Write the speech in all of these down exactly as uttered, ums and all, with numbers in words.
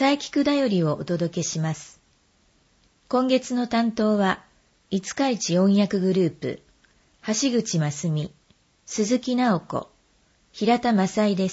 佐伯区だよりをお届けします。今月の担当は、五日市音訳グループ、橋口真澄、鈴木直子、平田正恵です。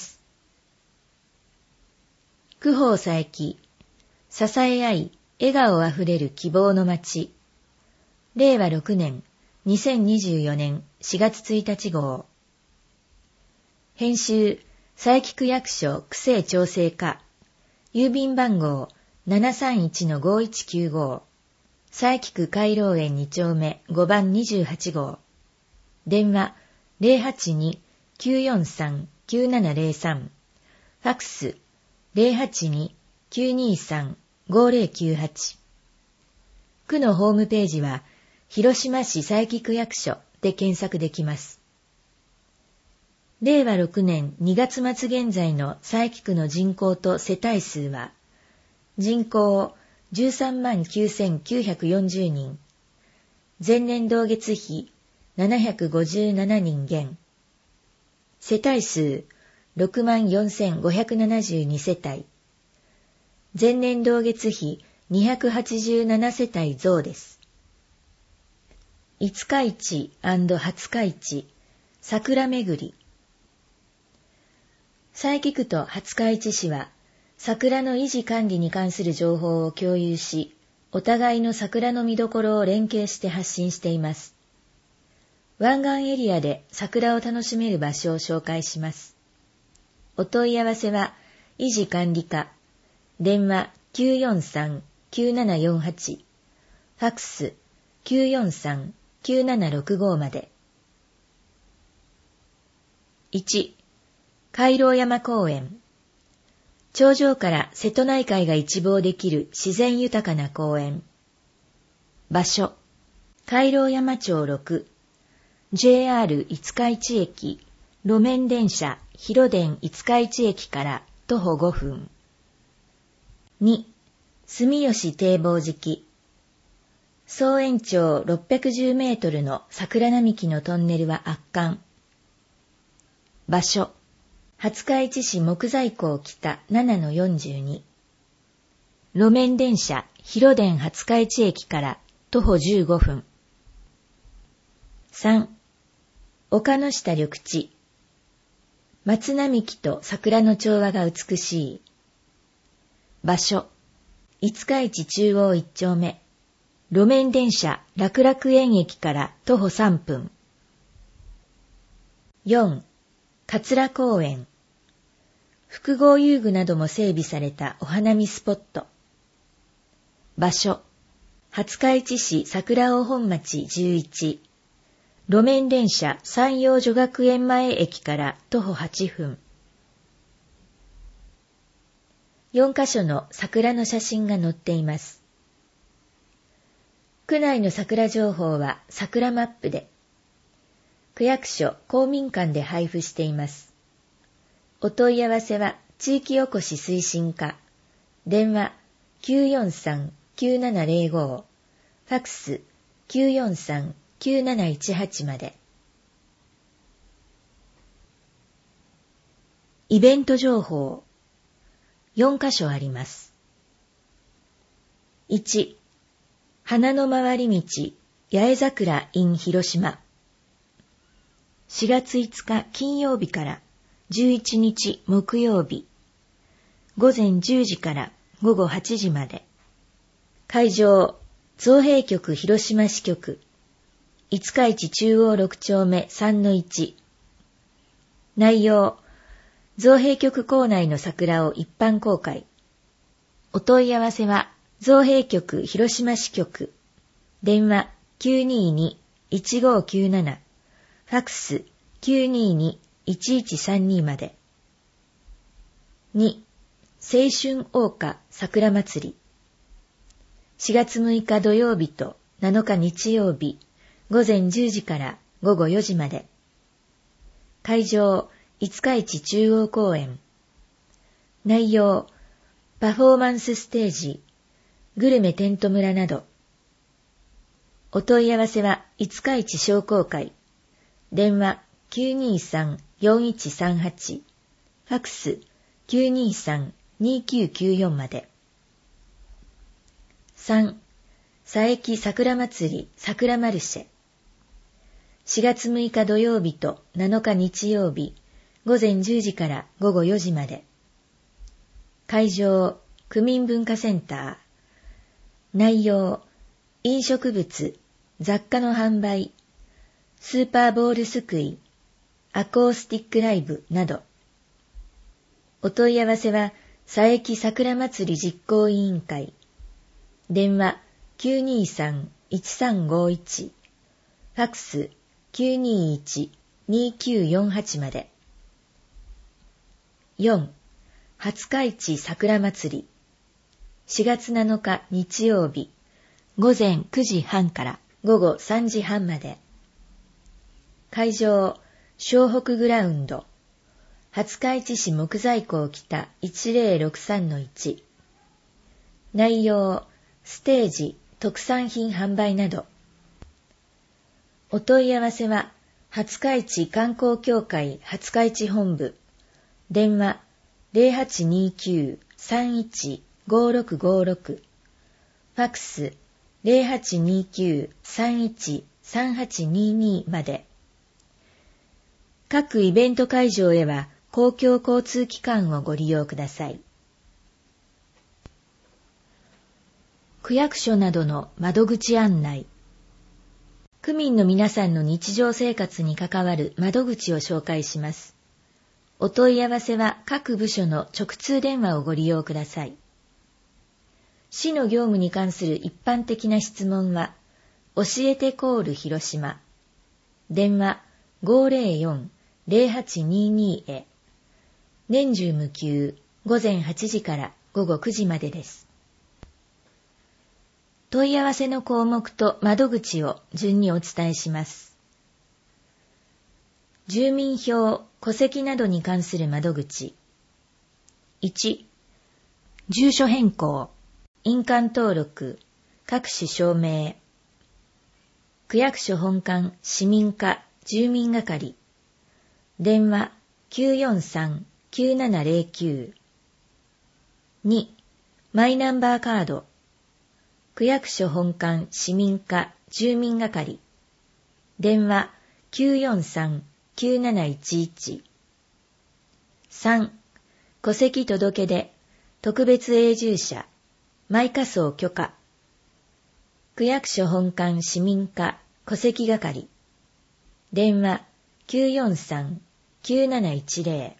区宝佐伯、支え合い、笑顔あふれる希望の街。れいわろくねん、にせんにじゅうよねんしがつついたち号。編集、佐伯区役所区政調整課。郵便番号 ななさんいちのごいちきゅうご。佐伯区海楼園に丁目ごばんにじゅうはち号。電話 ゼロはちに きゅうよんさん きゅうななゼロさん。ファクス ゼロはちに きゅうにさん ごゼロきゅうはち。区のホームページは、広島市佐伯区役所で検索できます。れいわろくねんにがつまつ現在の佐伯区の人口と世帯数は、人口じゅうさんまんきゅうせんきゅうひゃくよんじゅうにん、前年同月比ななひゃくごじゅうななにん減、世帯数ろくまんよんせんごひゃくななじゅうにせたい、前年同月比にひゃくはちじゅうななせたい増です。五日市&廿日市、桜めぐり。佐伯区と廿日市市は、桜の維持管理に関する情報を共有し、お互いの桜の見どころを連携して発信しています。湾岸エリアで桜を楽しめる場所を紹介します。お問い合わせは、維持管理課、電話 きゅうよんさん きゅうななよんはち、ファクス きゅうよんさん きゅうななろくご まで。いち、海楼山公園。頂上から瀬戸内海が一望できる自然豊かな公園。場所、海楼山町ろく、ジェイアール 五日市駅、路面電車広電五日市駅から徒歩ごふん。に、住吉堤防敷。総延長ろっぴゃくじゅうメートルの桜並木のトンネルは圧巻。場所、廿日市市木材港北 ななのよんじゅうに。路面電車広電廿日市駅から徒歩じゅうごふん。さん、丘の下緑地。松並木と桜の調和が美しい。場所、五日市中央一丁目。路面電車楽楽園駅から徒歩さんぷん。よん、桂公園。複合遊具なども整備されたお花見スポット。場所、廿日市市桜尾本町じゅういち。路面電車山陽女学園前駅から徒歩はっぷん。よんカ所の桜の写真が載っています。区内の桜情報は桜マップで、区役所公民館で配布しています。お問い合わせは地域おこし推進課、電話 きゅうよんさん きゅうななゼロご、ファクス きゅうよんさん きゅうなないちはち まで。イベント情報、よんカ所あります。いち、花の回り道、八重桜 in 広島。しがついつか金曜日からじゅういちにち木曜日、ごぜんじゅうじからごごはちじまで。会場、造幣局広島支局、五日市中央ろく丁目さんのいち。内容、造幣局構内の桜を一般公開。お問い合わせは、造幣局広島支局、電話 きゅうにに いちごきゅうなな、ファクス きゅうにに いちいちさんに まで。に、青春謳歌桜祭り。しがつむいか土曜日となのか日曜日、ごぜんじゅうじからごごよじまで。会場、五日市中央公園。内容、パフォーマンスステージ、グルメテント村など。お問い合わせは五日市商工会。電話 きゅうにさん よんいちさんはち、ファクス きゅうにさん にきゅうきゅうよん まで。 さん、佐伯桜祭り桜マルシェ。しがつむいか土曜日となのか日曜日、ごぜんじゅうじからごごよじまで。会場、区民文化センター。内容、飲食物、雑貨の販売、スーパーボールすくい、アコースティックライブなど。お問い合わせは、佐伯桜祭り実行委員会。電話 きゅうにーさん いちさんごいち、ファックス きゅうにーいち にーきゅうよんはちまで。よん、廿日市桜祭り。しがつなのか日曜日、ごぜんくじはんからごごさんじはんまで。会場、湘北グラウンド。廿日市市木材港北いちぜろろくさんのいち。内容、ステージ、特産品販売など。お問い合わせは、廿日市観光協会廿日市本部。電話 ゼロはちにーきゅう さんいち ごろくごろく。ファックス ゼロはちにーきゅう さんいち さんはちにーにーまで。各イベント会場へは公共交通機関をご利用ください。区役所などの窓口案内。区民の皆さんの日常生活に関わる窓口を紹介します。お問い合わせは各部署の直通電話をご利用ください。市の業務に関する一般的な質問は、教えてコール広島。電話 ごーぜろよん ゼロはちにーにー へ。年中無休、ごぜんはちじからごごくじまでです。問い合わせの項目と窓口を順にお伝えします。住民票、戸籍などに関する窓口。いち、住所変更、印鑑登録、各種証明。区役所本館市民課住民係。電話 きゅうよんさん きゅうななゼロきゅう。に、マイナンバーカード。区役所本館市民課住民係。電話 きゅうよんさん きゅうなないちいち。さん、戸籍届出、特別永住者、埋火葬許可。区役所本館市民課戸籍係。電話 きゅうよんさん きゅうなないちゼロ。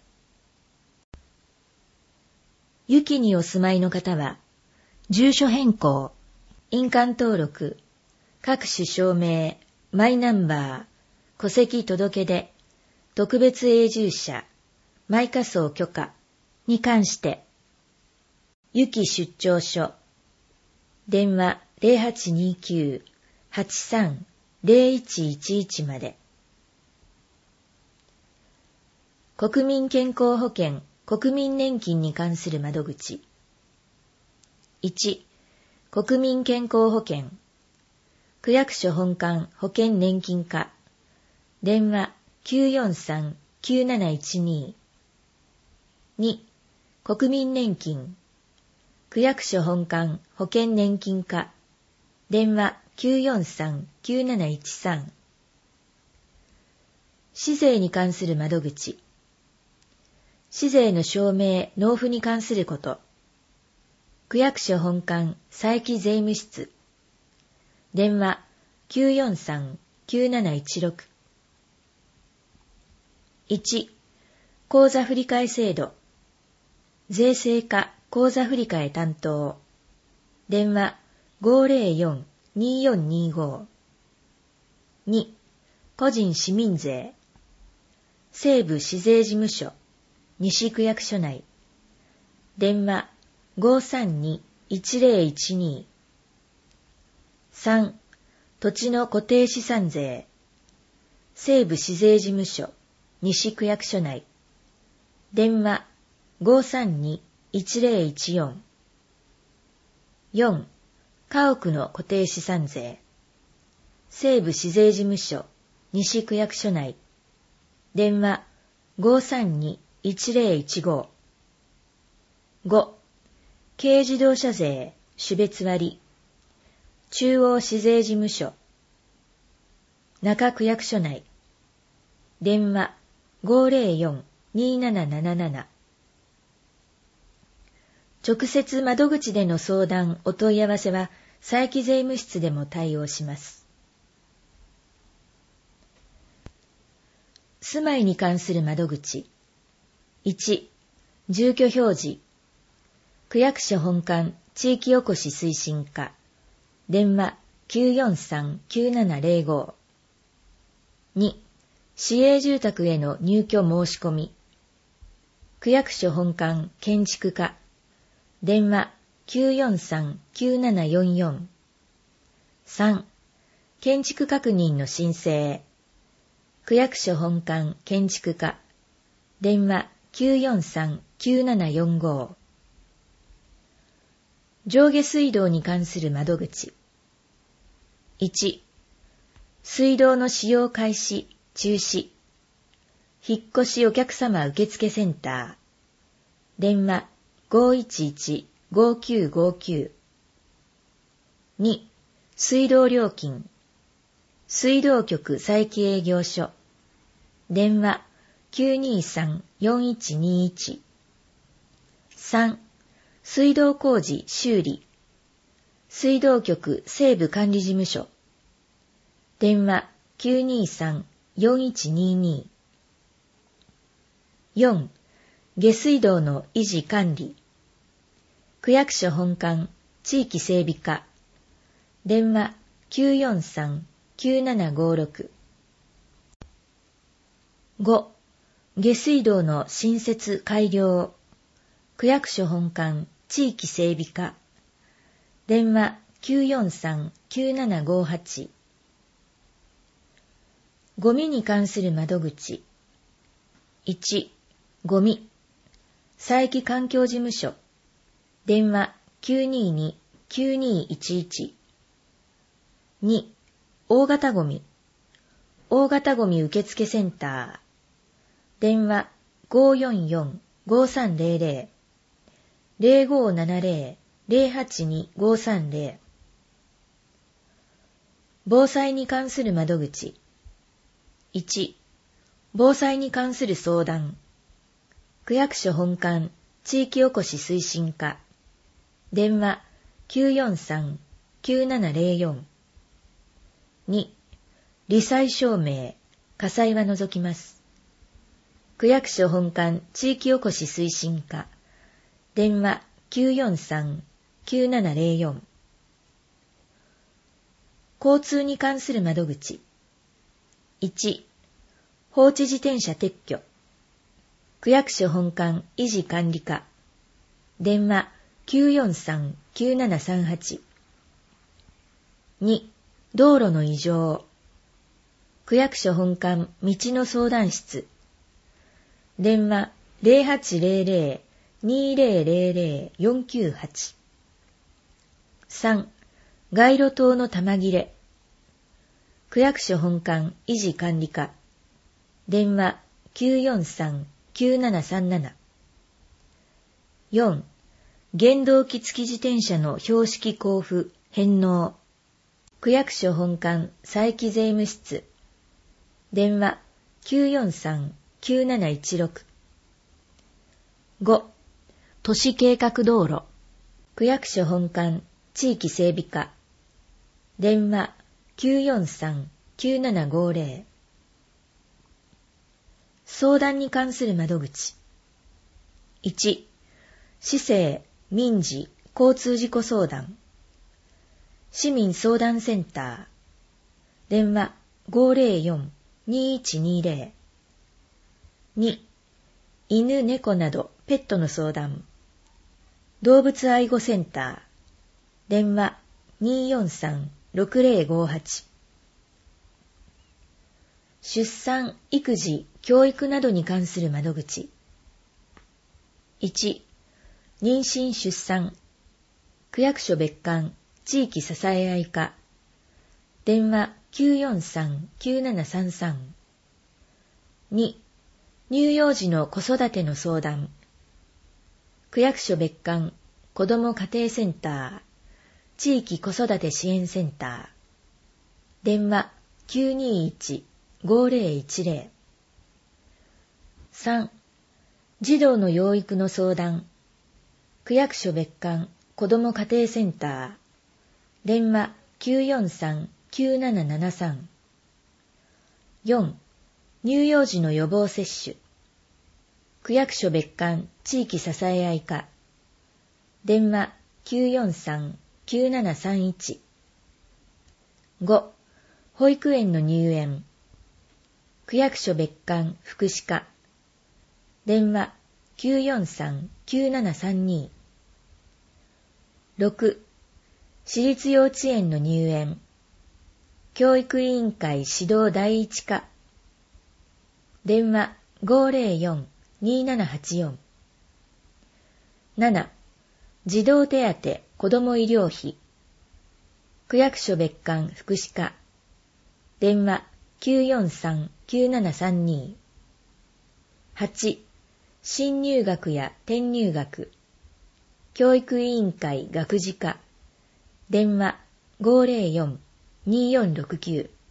ゆきにお住まいの方は、住所変更、印鑑登録、各種証明、マイナンバー、戸籍届出、特別永住者、埋火葬許可に関して、ゆき出張所、電話 ゼロはちにーきゅう はちさん ゼロいちいちいち まで。国民健康保険、国民年金に関する窓口。いち、国民健康保険。区役所本館保険年金課。電話 きゅうよんさん きゅうなないちにー。に、国民年金。区役所本館保険年金課。電話 きゅうよんさん きゅうなないちさん。市税に関する窓口。市税の証明・納付に関すること。区役所本館佐伯税務室。電話 きゅうよんさん きゅうなないちろく。いち、口座振替制度。税制課口座振替担当。電話 ごーぜろよん にーよんにーご。に、個人市民税。西部市税事務所、西区役所内。電話 ごーさんに いちぜろいちにー。さん、土地の固定資産税。西部市税事務所、西区役所内。電話 ごーさんに いちぜろいちよん。よん、家屋の固定資産税。西部市税事務所、西区役所内。電話 ごーさんに いちぜろいちご。ご、軽自動車税、種別割。 中央市税事務所中区役所内電話 ごーぜろよん にーなななななな 直接窓口での相談お問い合わせは佐伯税務室でも対応します。住まいに関する窓口いち住居表示区役所本館地域おこし推進課電話 きゅうよんさん きゅうななぜろご に市営住宅への入居申し込み区役所本館建築課電話 きゅうよんさん きゅうななよんよん さん建築確認の申請区役所本館建築課電話 きゅうよんさん きゅうななよんご 上下水道に関する窓口いち水道の使用開始中止引っ越しお客様受付センター電話 ごーいちいち ごーきゅうごーきゅう に水道料金水道局佐伯営業所電話 きゅうにさん よんいちにいち さん水道工事修理水道局西部管理事務所電話 きゅうにさん よんいちにに よん下水道の維持管理区役所本館地域整備課電話 きゅうよんさん きゅうななごろく ご下水道の新設改良区役所本館地域整備課電話 きゅうよんさん きゅうななごはち ゴミに関する窓口いちゴミ佐伯環境事務所電話 きゅうにに きゅうにいちいち に大型ゴミ大型ゴミ受付センター電話 ごーよんよん ごーさんぜろぜろ ぜろごーななぜろ ぜろはちに ごーさんぜろ 防災に関する窓口いち防災に関する相談区役所本館地域おこし推進課電話 きゅうよんさん きゅうななぜろよん に罹災証明火災は除きます区役所本館地域おこし推進課電話 きゅうよんさん きゅうななぜろよん 交通に関する窓口いち放置自転車撤去区役所本館維持管理課電話 きゅうよんさん きゅうななさんはち に道路の異常区役所本館道の相談室電話 ぜろはちぜろぜろ にぜろぜろぜろ よんきゅうはち さん街路灯の玉切れ区役所本館維持管理課電話 きゅうよんさん きゅうななさんなな よん原動機付き自転車の標識交付返納区役所本館佐伯税務室電話 きゅうよんさん きゅうなないちろく ご都市計画道路区役所本館地域整備課電話 きゅうよんさん きゅうななごぜろ 相談に関する窓口いち市政民事交通事故相談市民相談センター電話 ごーぜろよん にいちにぜろ に犬猫などペットの相談動物愛護センター電話 にーよんさん ろくぜろごはち 出産育児教育などに関する窓口いち妊娠出産区役所別館地域支え合い課電話 きゅうよんさん きゅうななさんさん に乳幼児の子育ての相談区役所別館子ども家庭センター地域子育て支援センター。電話 きゅうにいち ごーぜろいちぜろ。さん. 児童の養育の相談。区役所別館子ども家庭センター。電話 きゅうよんさん きゅうななななさん。よん. 乳幼児の予防接種。区役所別館地域支え合い課。電話 きゅうよんさん きゅうななさんいち。ご. 保育園の入園。区役所別館福祉課。電話 きゅうよんさん きゅうななさんに。ろく. 私立幼稚園の入園。教育委員会指導第一課。電話 ごーぜろよん にーななはちよん。なな. 児童手当子ども医療費。区役所別館福祉課。電話 きゅうよんさん きゅうななさんに。はち. 新入学や転入学。教育委員会学事課。電話 ごーぜろよん にーよんろくきゅう。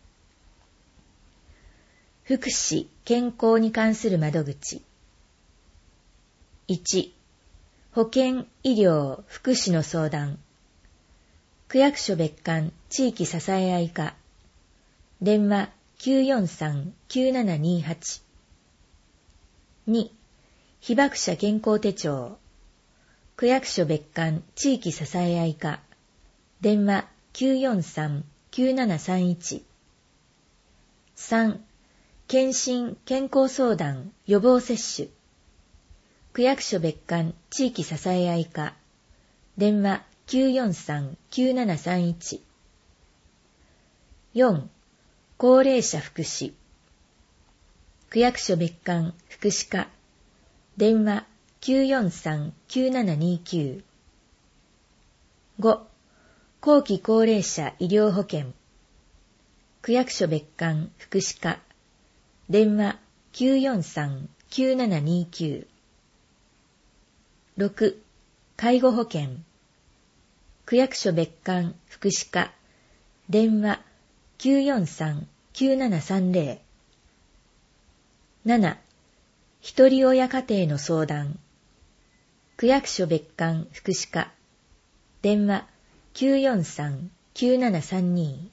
福祉・健康に関する窓口。いち. 保健・医療・福祉の相談。区役所別館地域支え合い課。電話 きゅうよんさん きゅうななにはち。に. 被爆者健康手帳。区役所別館地域支え合い課。電話 きゅうよんさん きゅうななさんいち。さん. 検診・健康相談・予防接種。区役所別館地域支え合い課。電話 きゅうよんさん きゅうななさんいち。よん. 高齢者福祉。区役所別館福祉課。電話 きゅうよんさん きゅうななにきゅう。ご. 後期高齢者医療保険。区役所別館福祉課。電話 きゅうよんさん きゅうななにきゅう。ろく. 介護保険。区役所別館福祉課。電話 きゅうよんさん きゅうななさんぜろ。なな. ひとり親家庭の相談。区役所別館福祉課。電話 きゅうよんさん きゅうななさんに。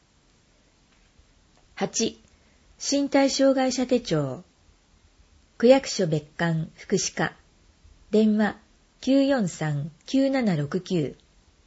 はち. 身体障害者手帳。区役所別館福祉課。電話 きゅうよんさん きゅうななろくきゅう。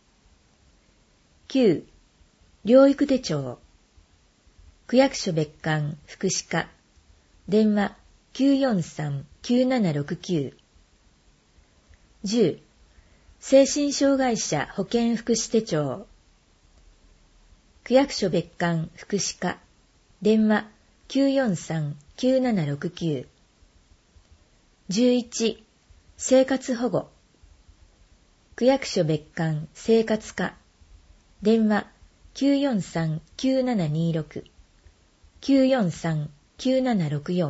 きゅう. 療育手帳。区役所別館福祉課。電話 きゅうよんさん きゅうななろくきゅう。じゅう. 精神障害者保健福祉手帳。区役所別館福祉課。電話 きゅうよんさん きゅうななろくきゅう。じゅういち. 生活保護。区役所別館生活課。電話 きゅうよんさん きゅうななにろく。きゅうよんさん きゅうななろくよん。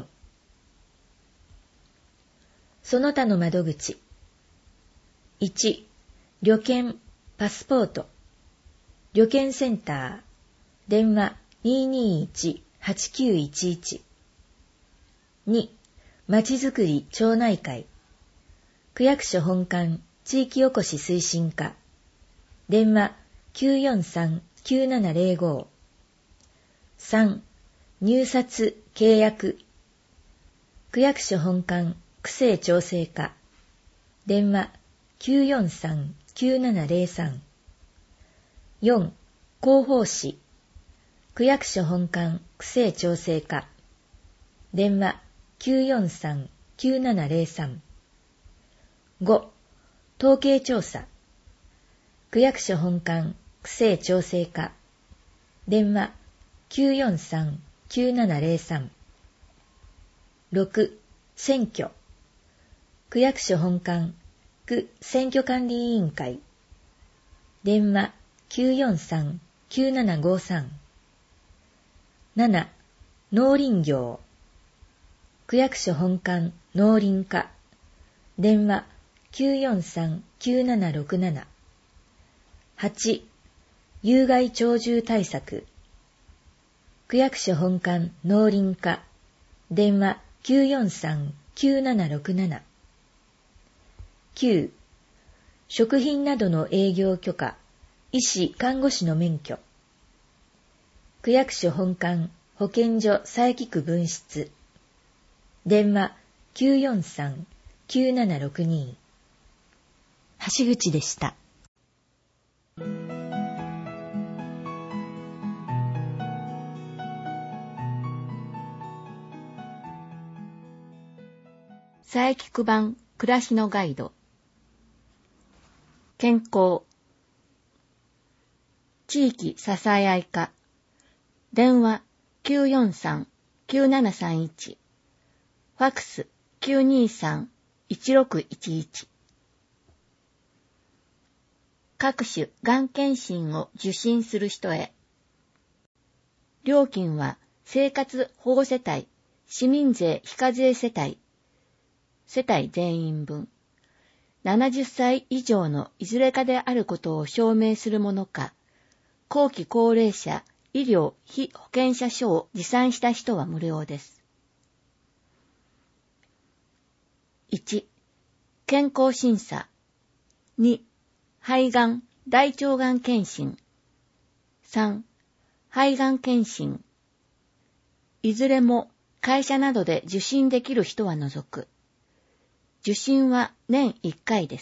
その他の窓口。いち. 旅券・パスポート。旅券センター。電話 にーにーいち はちきゅういちいち。に. まちづくり町内会。区役所本館地域おこし推進課。電話 きゅうよんさん きゅうななぜろご。さん. 入札・契約。区役所本館区政調整課。電話 きゅうよんさん きゅうななぜろさん。よん. 広報誌。区役所本館区政調整課。電話 きゅうよんさん きゅうななぜろさん。ご. 統計調査。区役所本館区政調整課。電話 きゅうよんさん きゅうななぜろさん。ろく. 選挙。区役所本館区選挙管理委員会。電話 きゅうよんさん きゅうななごさん。なな. 農林業。区役所本館農林課。電話 きゅうよんさん きゅうななろくなな。 はち、有害鳥獣対策。区役所本館農林課、電話 きゅうよんさん きゅうななろくなな。きゅう、食品などの営業許可、医師・看護師の免許。区役所本館保健所佐伯区分室、電話 きゅうよんさん きゅうななろくに。橋口でした。 佐伯区版暮らしのガイド。健康。地域支え合い課。電話 きゅうよんさん きゅうななさんいち。ファックス きゅうにさん いちろくいちいち。各種がん検診を受診する人へ。料金は生活保護世帯、市民税非課税世帯、世帯全員分、ななじゅっさい以上のいずれかであることを証明するものか、後期高齢者医療非保険者証を持参した人は無料です。いち、健康審査。に、肺がん、大腸がん検診。さん、肺がん検診。いずれも会社などで受診できる人は除く。受診は年いっかいです。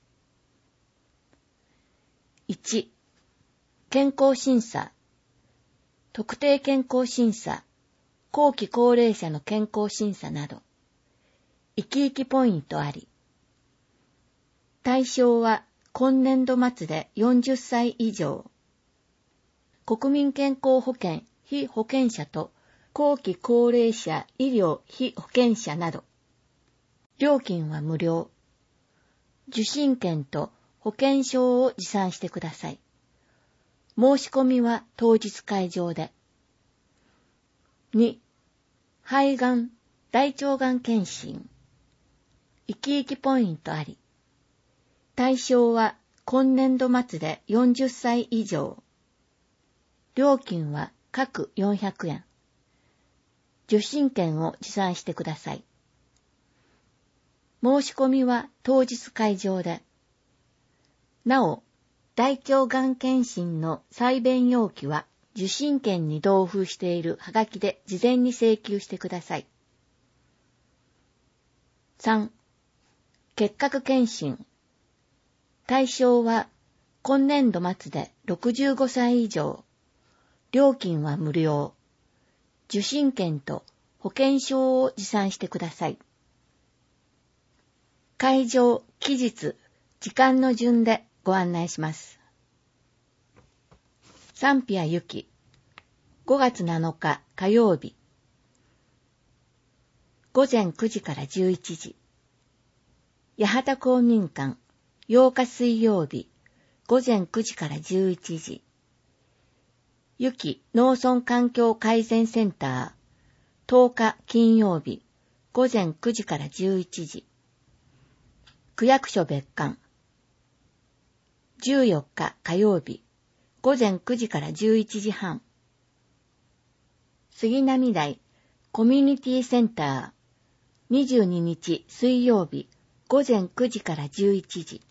いち、健康審査。特定健康審査、後期高齢者の健康審査など、生き生きポイントあり。対象は今年度末でよんじゅっさい以上。国民健康保険非保険者と後期高齢者医療非保険者など。料金は無料。受診券と保険証を持参してください。申し込みは当日会場で。に、肺がん、大腸がん検診。生き生きポイントあり。対象は今年度末でよんじゅっさい以上。料金は各よんひゃくえん。受診券を持参してください。申し込みは当日会場で。なお、大腸がん検診の採便要記は受診券に同封しているはがきで事前に請求してください。さん、結核検診。対象は今年度末でろくじゅうごさい以上。料金は無料。受診券と保険証を持参してください。会場、期日、時間の順でご案内します。賛否やゆき、ごがつなのか火曜日。ごぜんくじからじゅういちじ。八幡公民館、ようか水曜日、ごぜんくじからじゅういちじ。ゆき農村環境改善センター、とおか金曜日、ごぜんくじからじゅういちじ。区役所別館、じゅうよっか火曜日、ごぜんくじからじゅういちじはん。杉並台コミュニティセンター、にじゅうににち水曜日、ごぜんくじからじゅういちじ。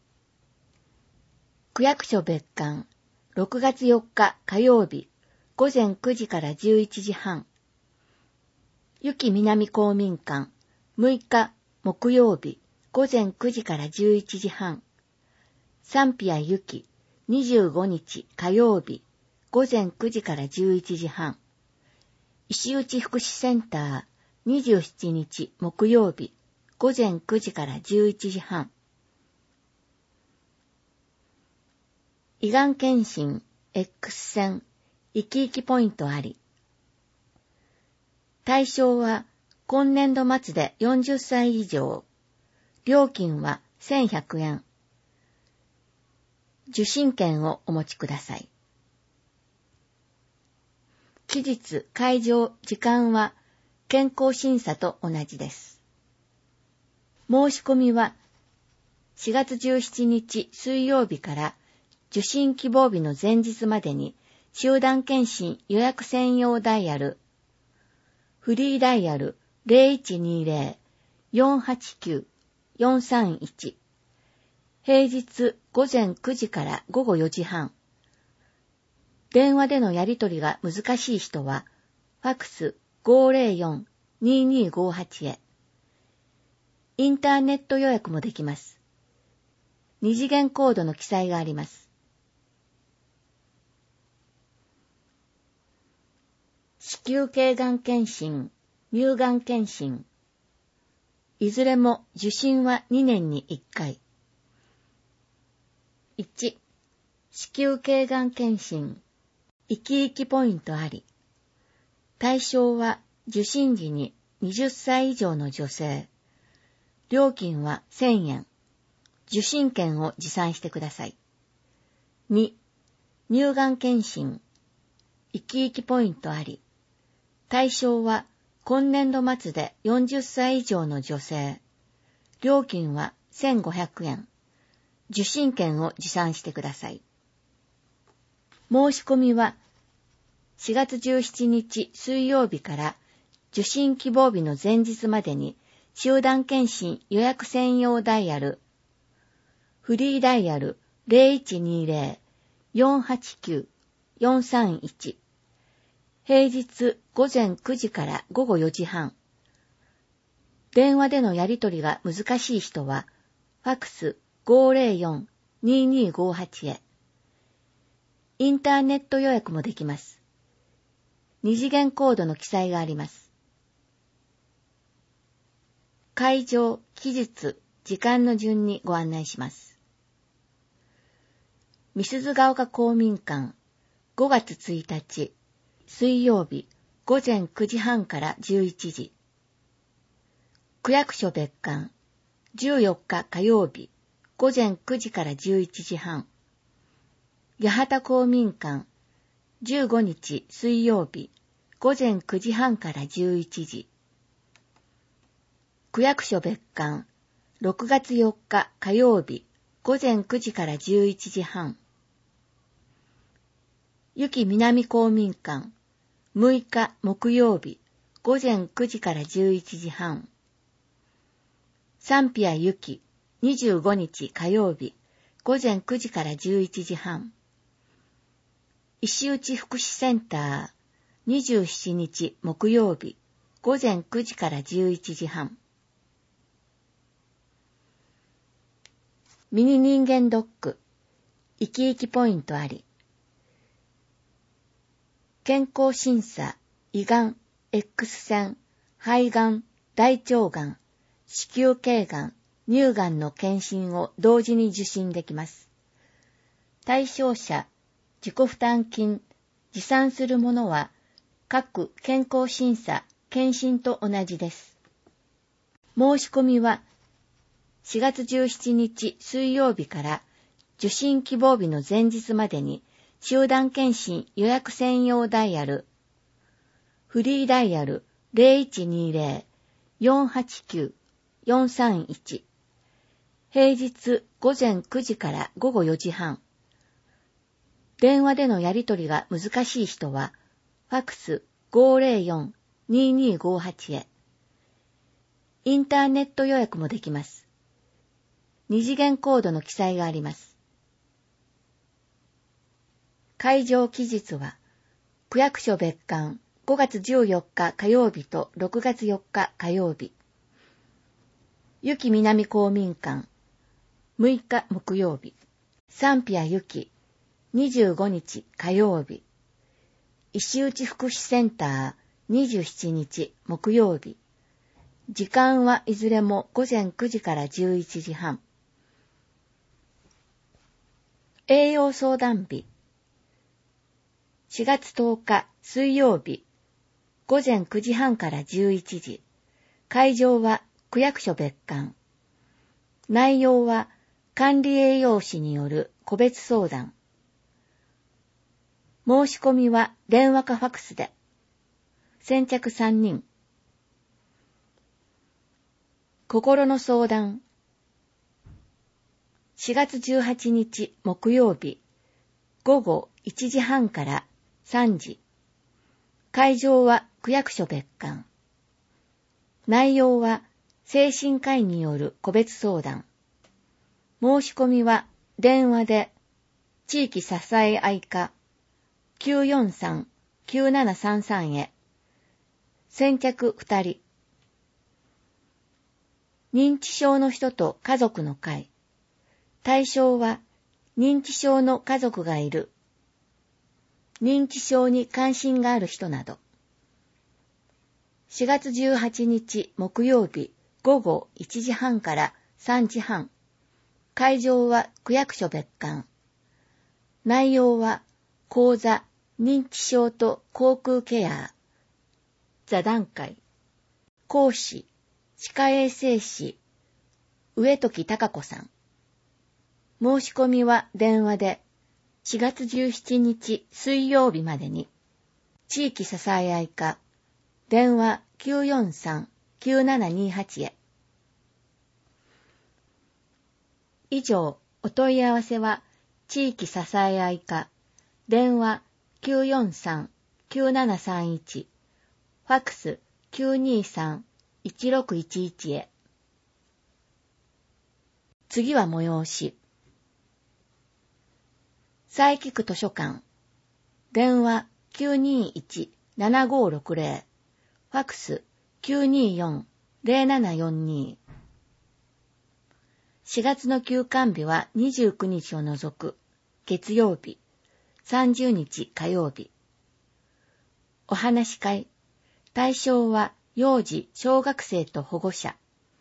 区役所別館、ろくがつよっか火曜日、ごぜんくじからじゅういちじはん。ゆき南公民館、むいか木曜日、ごぜんくじからじゅういちじはん。賛否やゆき、にじゅうごにち火曜日、ごぜんくじからじゅういちじはん。石内福祉センター、にじゅうしちにち木曜日、ごぜんくじからじゅういちじはん。胃がん検診、X 線、生き生きポイントあり。対象は今年度末でよんじゅっさい以上。料金はせんひゃくえん。受診券をお持ちください。期日、会場、時間は健康審査と同じです。申し込みはしがつじゅうしちにち水曜日から受診希望日の前日までに集団検診予約専用ダイヤル、フリーダイヤル ゼロいちにゼロ よんはちきゅう よんさんいち、平日午前くじから午後よじはん。電話でのやり取りが難しい人は、ファクス ごーぜろよん にーにーごーはち へ。インターネット予約もできます。二次元コードの記載があります。子宮頸がん検診、乳がん検診。いずれも受診はにねんにいっかい。いち、子宮頸がん検診。生き生きポイントあり。対象は受診時にはたち以上の女性。料金はせんえん。受診券を持参してください。に、乳がん検診。生き生きポイントあり。対象は今年度末でよんじゅっさい以上の女性。料金はせんごひゃくえん。受診券を持参してください。申し込みはしがつじゅうしちにち水曜日から受診希望日の前日までに集団検診予約専用ダイヤル、フリーダイヤル ゼロいちにゼロ よんはちきゅう よんさんいち、平日午前くじから午後よじはん。電話でのやり取りが難しい人は、ファクス ごーぜろよん にーにーごーはち へ。インターネット予約もできます。二次元コードの記載があります。会場、期日、時間の順にご案内します。美鈴ヶ丘公民館、ごがつついたち、水曜日、午前くじはんからじゅういちじ。区役所別館、じゅうよっか火曜日、午前くじからじゅういちじはん。八幡公民館、じゅうごにち水曜日、午前くじはんからじゅういちじ。区役所別館、ろくがつよっか火曜日、午前くじからじゅういちじはん。由紀南公民館、むいか木曜日、午前くじからじゅういちじはん。サンピア由紀、にじゅうごにち火曜日、午前くじからじゅういちじはん。石内福祉センター、にじゅうしちにち木曜日、午前くじからじゅういちじはん。ミニ人間ドック、生き生きポイントあり。健康審査、胃がん、X 線、肺がん、大腸がん、子宮頸がん、乳がんの検診を同時に受診できます。対象者、自己負担金、持参するものは、各健康審査、検診と同じです。申し込みは、しがつじゅうしちにち水曜日から受診希望日の前日までに集団検診予約専用ダイヤル、フリーダイヤル ゼロいちにゼロ よんはちきゅう よんさんいち、平日午前くじから午後よじはん。電話でのやり取りが難しい人は、ファクス ごーぜろよん にーにーごーはち へ。インターネット予約もできます。二次元コードの記載があります。会場期日は、区役所別館ごがつじゅうよっか火曜日とろくがつよっか火曜日。由紀南公民館むいか木曜日。サンピア由紀にじゅうごにち火曜日。石内福祉センターにじゅうしちにち木曜日。時間はいずれもごぜんくじからじゅういちじはん。栄養相談日。しがつとおか水曜日。ごぜんくじはんからじゅういちじ。会場は区役所別館。内容は管理栄養士による個別相談。申し込みは電話かファクスで。先着さんにん。心の相談。しがつじゅうはちにち木曜日、 ごごいちじはんからさんじ。会場は区役所別館。内容は精神科医による個別相談。申し込みは電話で地域支え合い課 きゅうよんさん きゅうななさんさん へ。先着ふたり。認知症の人と家族の会。対象は認知症の家族がいる。認知症に関心がある人など。しがつじゅうはちにち木曜日ごごいちじはんからさんじはん。会場は区役所別館。内容は講座認知症と口腔ケア。座談会。講師歯科衛生士上時貴子さん。申し込みは電話でしがつじゅうしちにち水曜日までに。地域支え合い課電話 きゅうよんさん きゅうななにはち へ。以上、お問い合わせは地域支え合い課電話 きゅうよんさん きゅうななさんいち、ファックス きゅうにさん いちろくいちいち へ。次は催し。佐伯区図書館電話 きゅうにいち ななごろくぜろ、ファックス きゅうによん ぜろななよんに。しがつの休館日はにじゅうくにちを除く月曜日、さんじゅうにち火曜日。お話し会。対象は幼児小学生と保護者。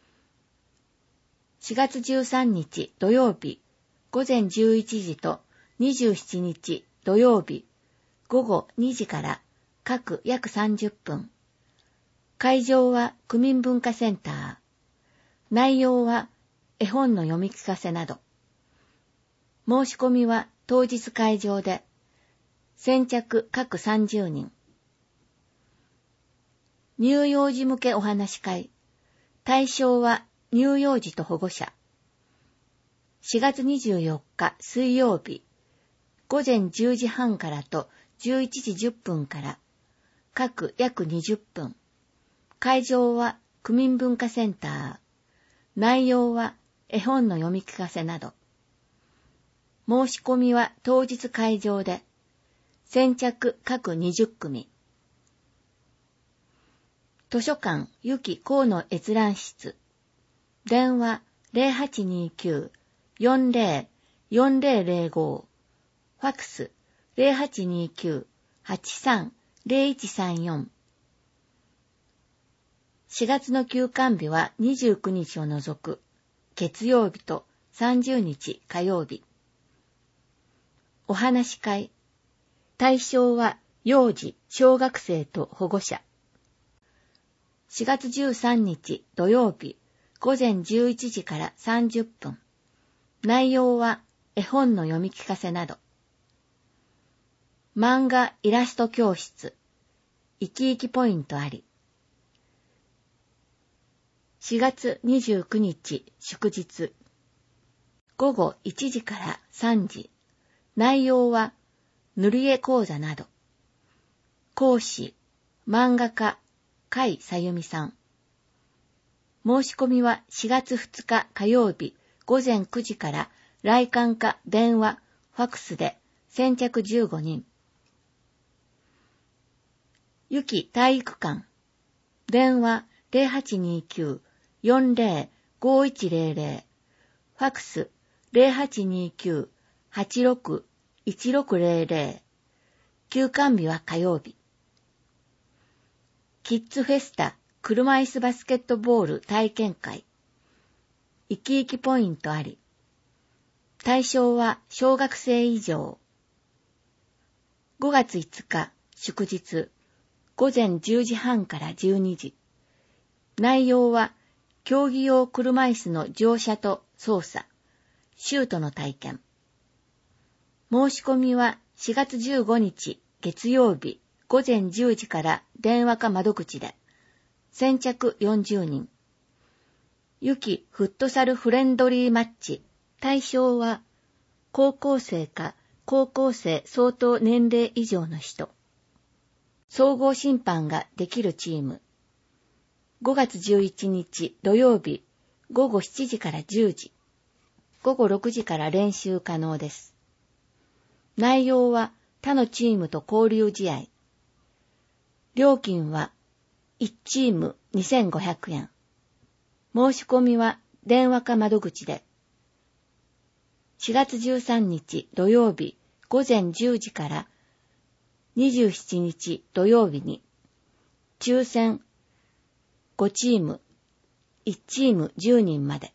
しがつじゅうさんにち土曜日ごぜんじゅういちじとにじゅうしちにち土曜日ごごにじから各約さんじゅっぷん。会場は区民文化センター。内容は絵本の読み聞かせなど。申し込みは当日会場で先着各さんじゅうにん。乳幼児向けお話し会。対象は乳幼児と保護者。しがつにじゅうよっか水曜日ごぜんじゅうじはんからとじゅういちじじゅっぷんから各約にじゅっぷん。会場は区民文化センター。内容は絵本の読み聞かせなど。申し込みは当日会場で先着各にじゅっくみ。図書館ゆき河野閲覧室電話 ゼロはちにきゅう よんぜろ よんぜろぜろご、ファックス ゼロはちにきゅう はちさん ゼロいちさんよん。しがつの休館日はにじゅうくにちを除く月曜日とさんじゅうにち火曜日。お話し会。対象は幼児小学生と保護者。しがつじゅうさんにち土曜日ごぜんじゅういちじからさんじゅっぷん。内容は絵本の読み聞かせなど。漫画イラスト教室。生き生きポイントあり。しがつにじゅうくにち祝日。ごごいちじからさんじ。内容は塗り絵講座など。講師、漫画家、甲斐さゆみさん。申し込みはしがつふつか火曜日ごぜんくじから来館か電話、ファックスで先着じゅうごにん。ゆき体育館。電話 ゼロはちにきゅう よんぜろ ごいちぜろぜろ。ファックス ゼロはちにきゅう はちろく いちろくぜろぜろ。休館日は火曜日。キッズフェスタ車椅子バスケットボール体験会。生き生きポイントあり。対象は小学生以上。ごがついつか祝日ごぜんじゅうじはんからじゅうにじ。内容は競技用車椅子の乗車と操作、シュートの体験。申し込みはしがつじゅうごにち月曜日ごぜんじゅうじから電話か窓口で先着よんじゅうにん。ゆきフットサルフレンドリーマッチ。対象は高校生か高校生相当年齢以上の人。総合審判ができるチーム。ごがつじゅういちにち土曜日ごごしちじからじゅうじ。ごごろくじから練習可能です。内容は他のチームと交流試合。料金はいちチームにせんごひゃくえん。申し込みは電話か窓口で。しがつじゅうさんにち土曜日ごぜんじゅうじからにじゅうしちにち土曜日に抽選ごチーム、いちチームじゅうにんまで。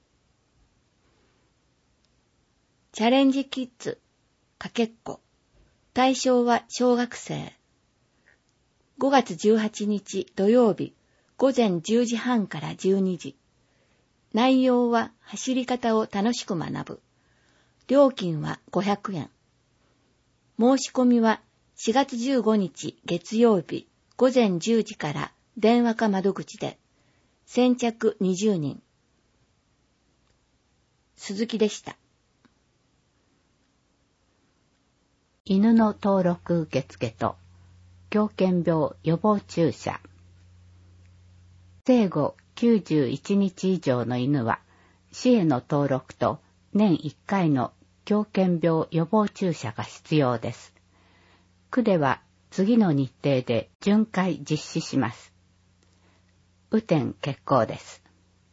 チャレンジキッズかけっこ。対象は小学生。ごがつじゅうはちにち土曜日ごぜんじゅうじはんからじゅうにじ。内容は走り方を楽しく学ぶ。料金はごひゃくえん。申し込みはしがつじゅうごにち月曜日ごぜんじゅうじから電話か窓口で。先着にじゅうにん。鈴木でした。 犬の登録受付と狂犬病予防注射。生後きゅうじゅういちにち以上の犬は市への登録と年いっかいの狂犬病予防注射が必要です。区では次の日程で巡回実施します。雨天決行です。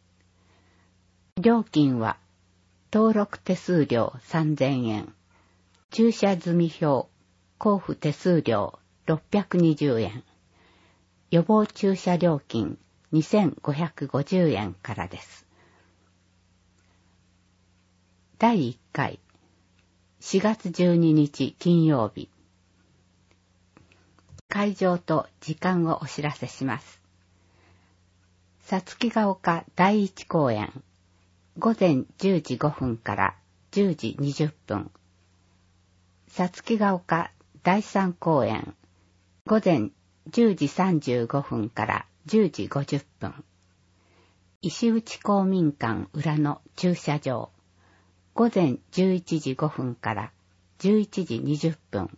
料金は登録手数料さんぜんえん、注射済票交付手数料ろっぴゃくにじゅうえん、予防注射料金にせんごひゃくごじゅうえんからです。だいいっかいしがつじゅうににち金曜日。会場と時間をお知らせします。さつきが丘だいいち公演、ごぜんじゅうじごふんからじゅうじにじゅっぷん。さつきが丘だいさん公演、ごぜんじゅうじさんじゅうごふんからじゅうじごじゅっぷん。石内公民館裏の駐車場、ごぜんじゅういちじごふんからじゅういちじにじゅっぷん。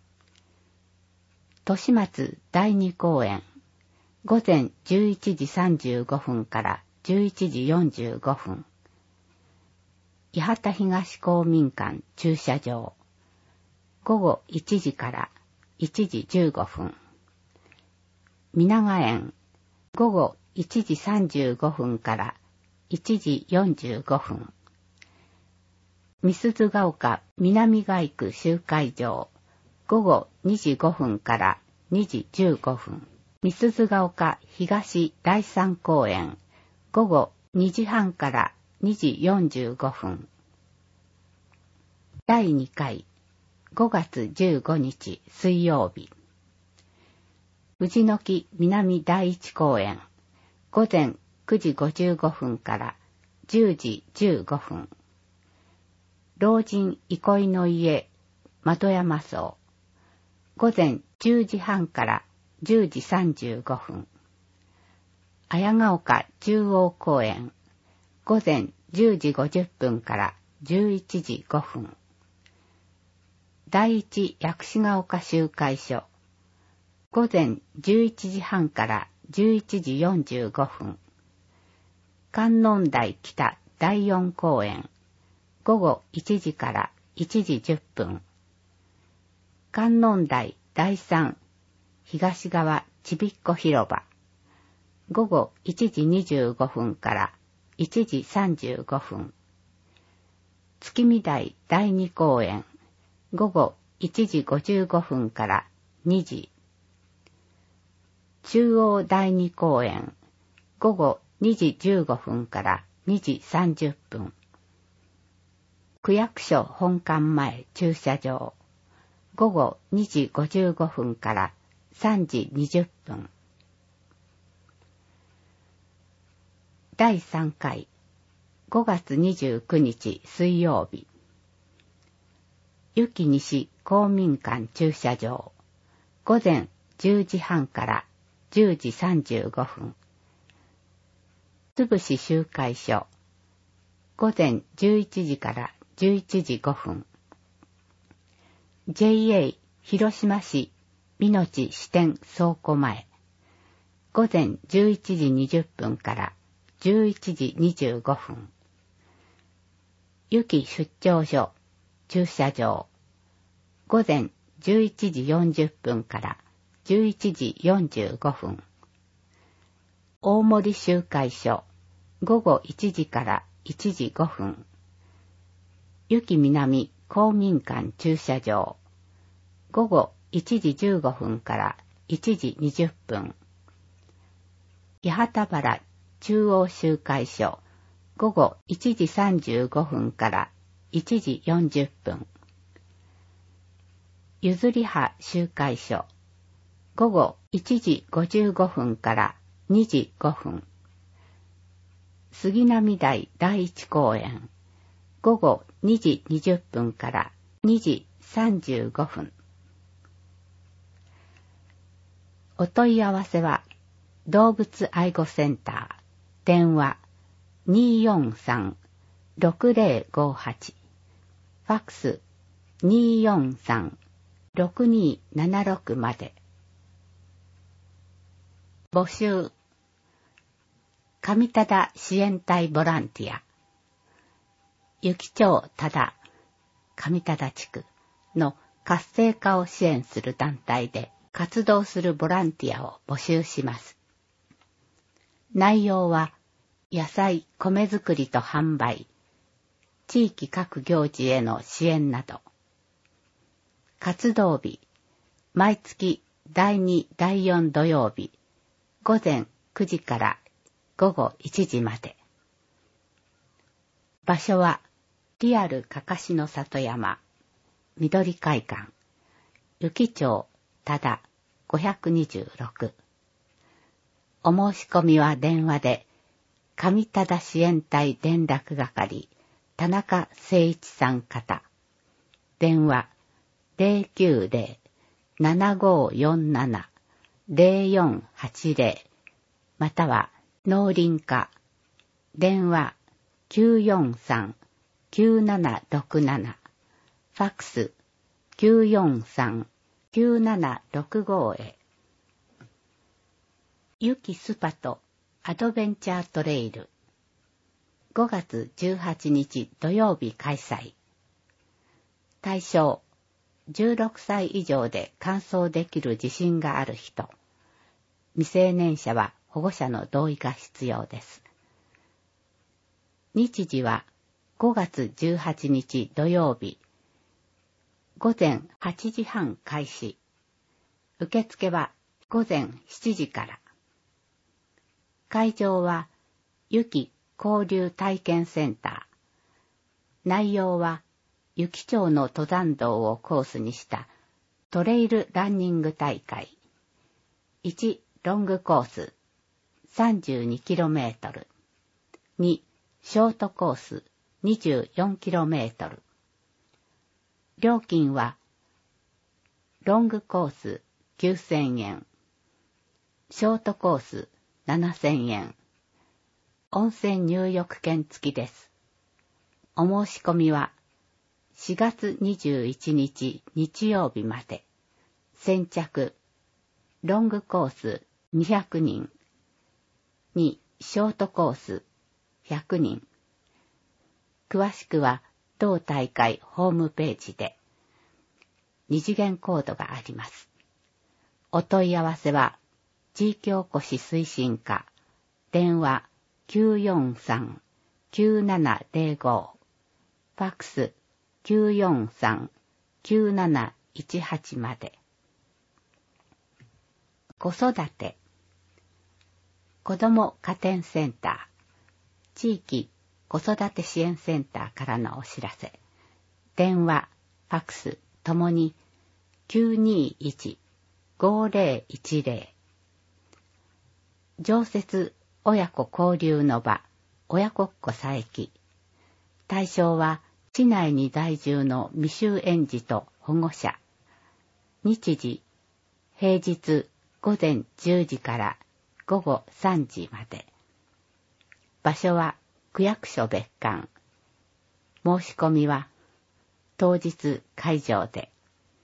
豊松だいに公演、ごぜんじゅういちじさんじゅうごふんからじゅういちじよんじゅうごふん。八幡東公民館駐車場、ごごいちじからいちじじゅうごふん。皆川園、ごごいちじさんじゅうごふんからいちじよんじゅうごふん。美鈴ヶ丘南街区集会場、ごごにじごふんからにじじゅうごふん。美鈴ヶ丘東だいさん公園、ごごにじはんからにじよんじゅうごふん。だいにかいごがつじゅうごにち水曜日。藤の木南だいいち公園、ごぜんくじごじゅうごふんからじゅうじじゅうごふん。老人憩いの家的山荘、ごぜんじゅうじはんからじゅうじさんじゅうごふん。綾ヶ丘中央公園、ごぜんじゅうじごじゅっぷんからじゅういちじごふん。第一薬師ヶ丘集会所、ごぜんじゅういちじはんからじゅういちじよんじゅうごふん。観音台北だいよん公園、ごごいちじからいちじじゅっぷん。観音台だいさん東側ちびっこ広場、ごごいちじにじゅうごふんからいちじさんじゅうごふん。月見台だいに公園、ごごいちじごじゅうごふんからにじ。中央だいに公園、ごごにじじゅうごふんからにじさんじゅっぷん。区役所本館前駐車場、ごごにじごじゅうごふんからさんじにじゅっぷん。だいさんかいごがつにじゅうくにち水曜日。湯木西公民館駐車場、ごぜんじゅうじはんからじゅうじさんじゅうごふん。つぶし集会所、ごぜんじゅういちじからじゅういちじごふん。 ジェイエー 広島市美の地支店倉庫前、午前じゅういちじにじゅっぷんからじゅういちじにじゅうごふん。ゆき出張所駐車場、午前じゅういちじよんじゅっぷんからじゅういちじよんじゅうごふん。大森集会所、午後いちじからいちじごふん。ゆき南公民館駐車場、午後いちじじゅうごふんからいちじにじゅっぷん。八幡原中央集会所、午後いちじさんじゅうごふんからいちじよんじゅっぷん。ゆずりは集会所、午後いちじごじゅうごふんからにじごふん。杉並台第一公園、午後にじにじゅっぷんからにじさんじゅうごふん。お問い合わせは、動物愛護センター、電話 にーよんさん ろくぜろごはち、ファックス にーよんさん ろくにーななろく まで。募集。上多田支援隊ボランティア。ゆき町多田、上多田地区の活性化を支援する団体で活動するボランティアを募集します。内容は、野菜、米作りと販売、地域各行事への支援など。活動日、毎月だいに、だいよん土曜日、午前くじから午後いちじまで。場所は、リアルかかしの里山、緑会館、ゆき町多田ごひゃくにじゅうろく。お申し込みは電話で、上多田支援隊連絡係、田中誠一さん方。電話 ゼロきゅうゼロ ななごよんなな ゼロよんはちゼロ または農林課。電話 きゅうよんさん きゅうななろくなな。ファックス きゅうよんさん きゅうななろくご へ。ゆきスパとアドベンチャートレイル。ごがつじゅうはちにち土曜日開催。対象、じゅうろくさい以上で完走できる自信がある人。未成年者は保護者の同意が必要です。日時はごがつじゅうはちにち土曜日。午前はちじはん開始。受付は午前しちじから。会場はゆき交流体験センター。内容はゆき町の登山道をコースにしたトレイルランニング大会。いちロングコース さんじゅうにキロメートル。にショートコース にじゅうよんキロメートル。料金はロングコースきゅうせんえん。ショートコースななせんえん。温泉入浴券付きです。お申し込みはしがつにじゅういちにち日曜日まで。先着、ロングコースにひゃくにん。にショートコースひゃくにん。詳しくは同大会ホームページで。二次元コードがあります。お問い合わせは、地域おこし推進課、電話 きゅうよんさん きゅうななゼロご、ファックス きゅうよんさん きゅうなないちはち まで。子育て、子ども家庭センター、地域子育て支援センターからのお知らせ。電話、ファックスともに きゅうにいち ごぜろいちぜろ。常設親子交流の場、親子っ子佐伯。対象は、市内に在住の未就園児と保護者。日時、平日午前じゅうじから午後さんじまで。場所は区役所別館。申し込みは当日会場で。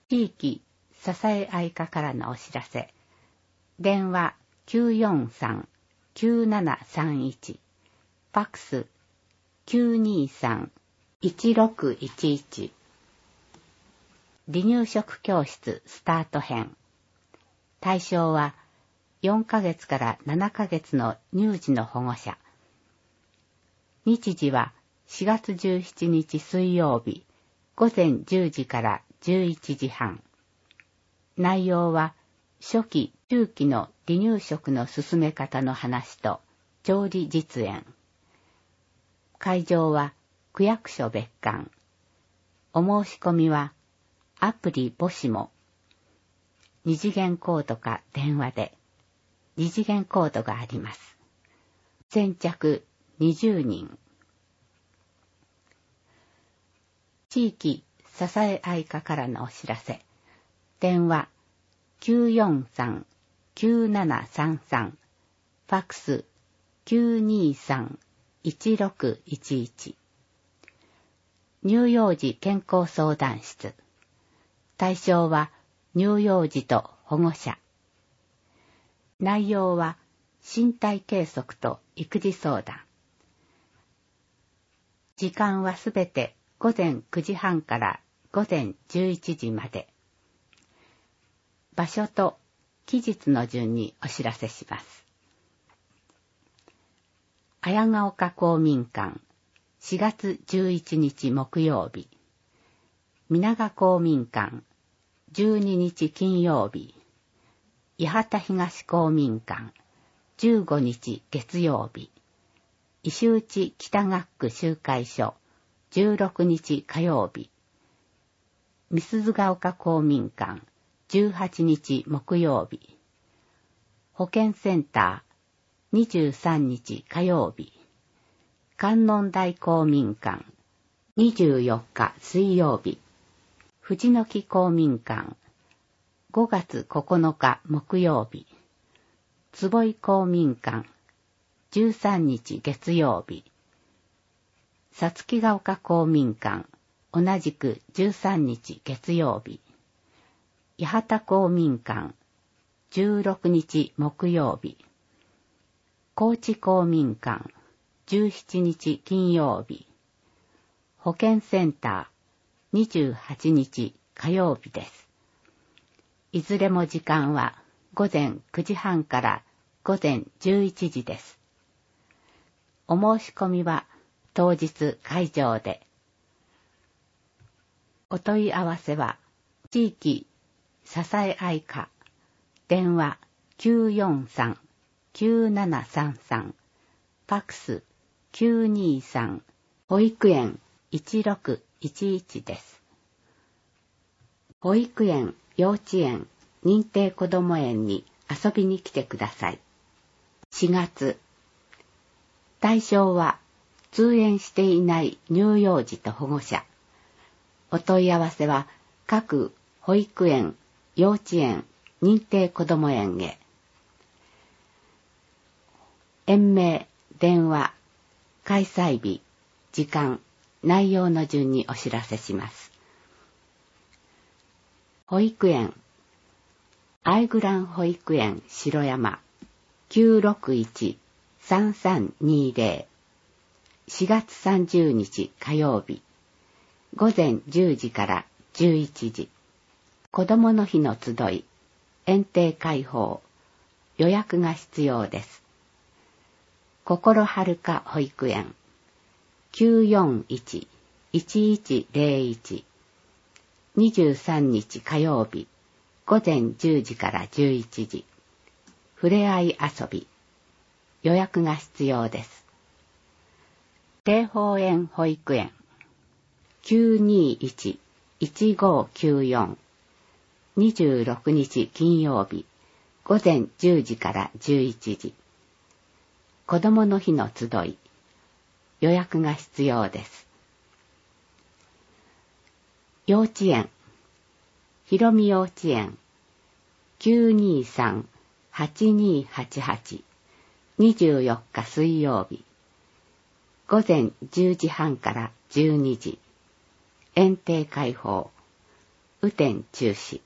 地域支え合い課からのお知らせ。電話 きゅうよんさん きゅうななさんいち、ファックス きゅうにさん いちろくいちいち。離乳食教室スタート編。対象はよんかげつからななかげつの乳児の保護者。日時はしがつじゅうしちにち水曜日、ごぜんじゅうじからじゅういちじはん。内容は初期、中期の離乳食の進め方の話と調理実演。会場は区役所別館。お申し込みはアプリボシモ。二次元コードか電話で。二次元コードがあります。先着にじゅうにん。地域支え合い課からのお知らせ。電話きゅうよんさん きゅうななさんさん、ファックス きゅうにさん いちろくいちいち。乳幼児健康相談室。対象は乳幼児と保護者。内容は身体計測と育児相談。時間はすべてごぜんくじはんからごぜんじゅういちじまで。場所と期日の順にお知らせします。綾ヶ丘公民館、しがつじゅういちにち木曜日。皆賀公民館、じゅうににち金曜日。八幡東公民館、じゅうごにち月曜日。石内北学区集会所、じゅうろくにち火曜日。美鈴ヶ丘公民館、じゅうはちにち木曜日。保健センター、にじゅうさんにち火曜日。観音台公民館、にじゅうよっか水曜日。藤の木公民館、ごがつここのか木曜日。坪井公民館、じゅうさんにち月曜日。さつきが丘公民館、同じくじゅうさんにち月曜日。八幡公民館、じゅうろくにち木曜日。高知公民館、じゅうしちにち金曜日。保健センター、にじゅうはちにち火曜日です。いずれも時間はごぜんくじはんからごぜんじゅういちじです。お申し込みは当日会場で。お問い合わせは地域支え合い課、電話きゅうよんさん きゅうななさんさん、ファックスきゅうにさん、保育園いちろくいちいちです。保育園、幼稚園、認定こども園に遊びに来てください。しがつ。対象は通園していない乳幼児と保護者。お問い合わせは各保育園、幼稚園、認定こども園へ。園名、電話、開催日、時間、内容の順にお知らせします。保育園、アイグラン保育園城山 きゅうろくいち さんさんにぜろ、しがつさんじゅうにち火曜日、ごぜんじゅうじからじゅういちじ。子どもの日の集い、園庭開放、予約が必要です。心はるか保育園、きゅうよんいち いちいちぜろいち、にじゅうさんにち火曜日、ごぜんじゅうじからじゅういちじ。ふれあい遊び、予約が必要です。帝宝園保育園、きゅうにいち いちごきゅうよん、にじゅうろくにち金曜日、ごぜんじゅうじからじゅういちじ。子どもの日の集い、予約が必要です。幼稚園、ひろみ幼稚園、きゅうにさん はちにはちはち、にじゅうよっか水曜日、ごぜんじゅうじはんからじゅうにじ。園庭開放、 雨天中止。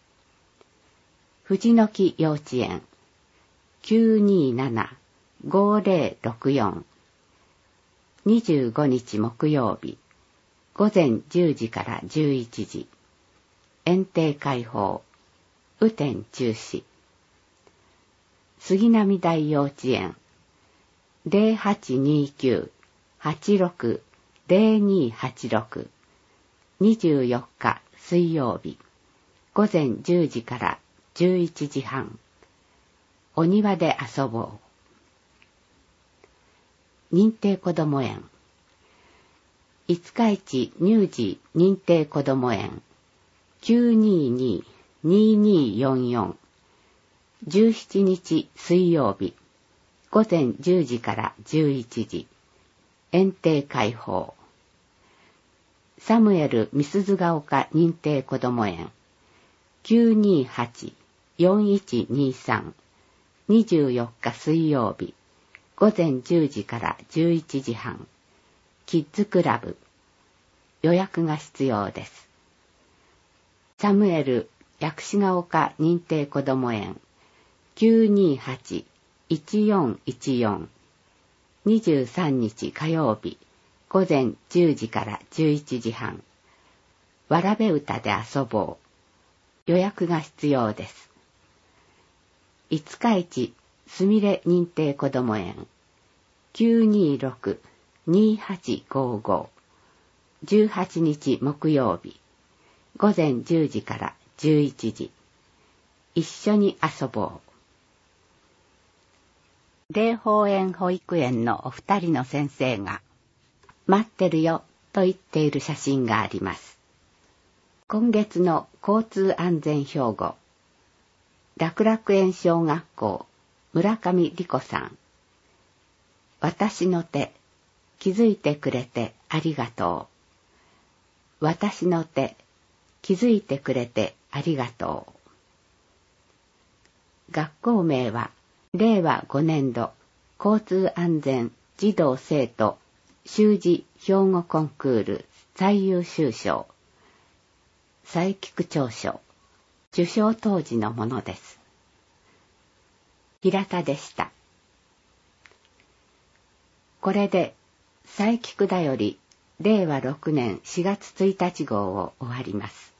藤の木幼稚園 きゅうにーなな ごーぜろろくよん にじゅうごにち木曜日午前じゅうじからじゅういちじ園庭開放雨天中止。杉並台幼稚園 ゼロはちにきゅう はちろく ゼロにはちろく にじゅうよっか水曜日午前じゅうじからじゅういちじはんお庭で遊ぼう。認定こども園五日市乳児認定こども園 きゅうにーにー にーにーよんよん じゅうしちにち水曜日午前じゅうじからじゅういちじ園庭開放。サムエル・美鈴ヶ丘認定こども園 きゅうにーはち よんいちにさん にじゅうよっか水曜日午前じゅうじからじゅういちじはんキッズクラブ。予約が必要です。サムエル薬師ヶ丘認定こども園 きゅうにーはち いちよんいちよん にじゅうさんにち火曜日午前じゅうじからじゅういちじはんわらべ歌で遊ぼう。予約が必要です。五日市すみれ認定こども園 きゅうにーろく にーはちごーご じゅうはちにち木曜日午前じゅうじからじゅういちじ一緒に遊ぼう。霊宝園保育園のお二人の先生が待ってるよと言っている写真があります。今月の交通安全標語楽楽園小学校村上理子さん。私の手気づいてくれてありがとう。私の手気づいてくれてありがとう。学校名はれいわごねんど交通安全児童生徒習字標語コンクール最優秀賞佐伯区長賞受賞当時のものです。平田でした。これで佐伯区だよりれいわろくねんしがつついたち号を終わります。